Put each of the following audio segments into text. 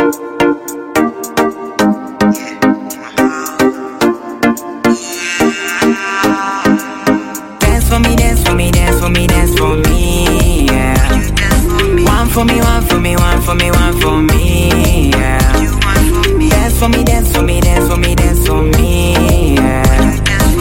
Dance for me, dance for me, dance for me, dance for me, yeah. One for me, one for me, one for me, one for me, yeah. Dance for me, dance for me, dance for me, dance for me, yeah.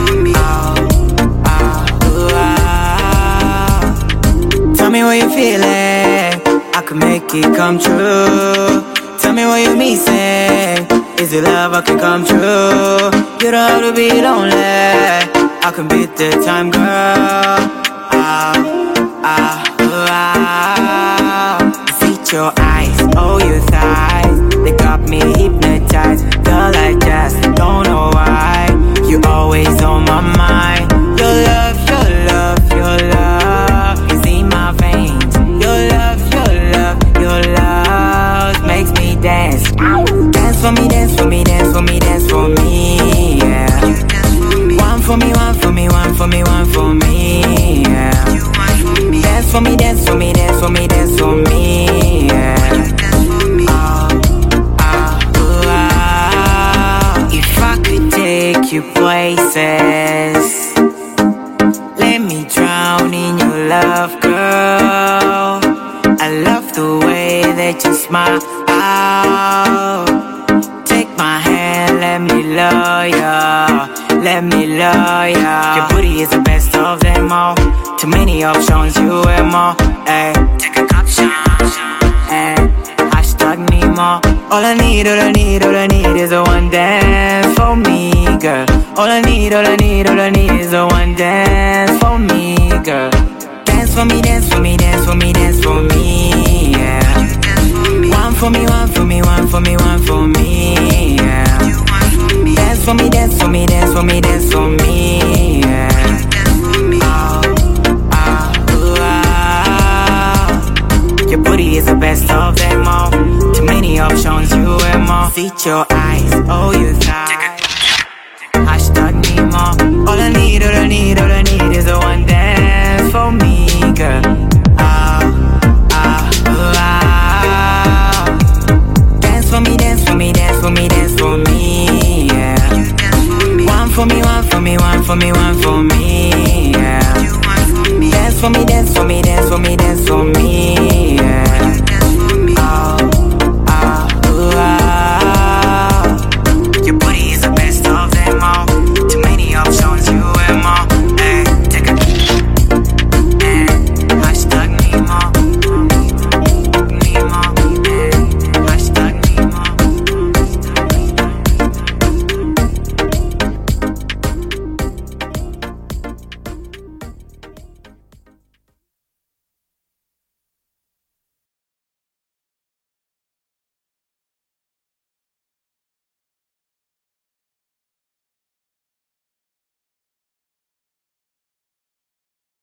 Tell me what you feeling, I can make it come true. Tell me what you missing, is it love I can come true? You don't have to be lonely, I can beat the time, girl. See your eyes, oh your thighs, they got me hypnotized. Girl, I just don't know why you always on my mind. Your love, your love, your love is in my veins. Your love, your love, your love makes me dance. Dance for me, dance for me, dance for me, dance for me, yeah. One for me, one for me, one for me, one for me, yeah. Dance for me, dance for me, dance for me, dance for me, yeah. If I could take you places, let me drown in your love, girl. I love the way that you smile. Take my hand, let me love ya, let me love ya. Your booty is the best of them all. Too many options, you and more. Ay, take a caption, ay, hashtag Nemo. All I need, all I need, all I need is a one dance for me, girl. All I need, all I need, all I need is a one dance for me, girl. Dance for me, dance for me, dance for me, dance for me, yeah. One for me, one for me, one for me, one for me, yeah. Dance for me, dance for me, dance for me, dance for me, yeah. Your booty is the best of them all. Too many options, you and more. See your eyes, oh you thighs.